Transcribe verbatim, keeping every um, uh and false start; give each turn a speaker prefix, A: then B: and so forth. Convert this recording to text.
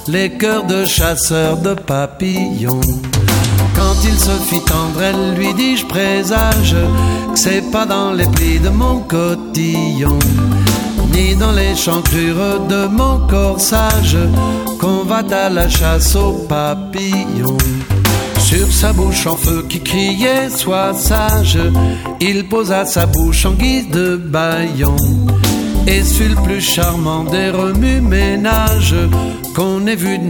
A: les cœurs de chasseurs de papillons. Quand il se fit tendre, elle lui dit: je présage que c'est pas dans les plis de mon cotillon, ni dans les chancrures de mon corsage, qu'on va à la chasse aux papillons. Sur sa bouche en feu qui criait: sois sage, il posa sa bouche en guise de bâillon, et ce fut le plus charmant des remue-ménages qu'on ait vu de